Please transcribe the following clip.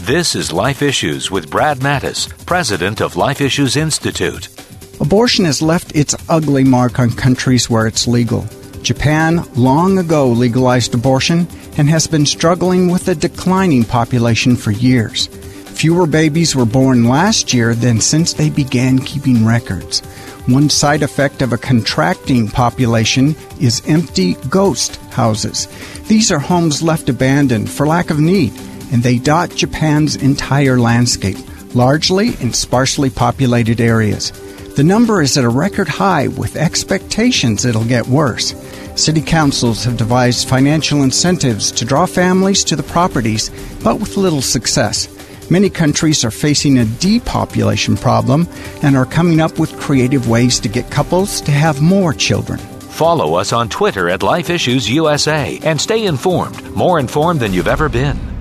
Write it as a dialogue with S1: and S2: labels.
S1: This is Life Issues with Brad Mattis, president of Life Issues Institute.
S2: Abortion has left its ugly mark on countries where it's legal. Japan long ago legalized abortion and has been struggling with a declining population for years. Fewer babies were born last year than since they began keeping records. One side effect of a contracting population is empty ghost houses. These are homes left abandoned for lack of need, and they dot Japan's entire landscape, largely in sparsely populated areas. The number is at a record high, with expectations it'll get worse. City councils have devised financial incentives to draw families to the properties, but with little success. Many countries are facing a depopulation problem and are coming up with creative ways to get couples to have more children.
S1: Follow us on Twitter at Life Issues USA and stay informed, more informed than you've ever been.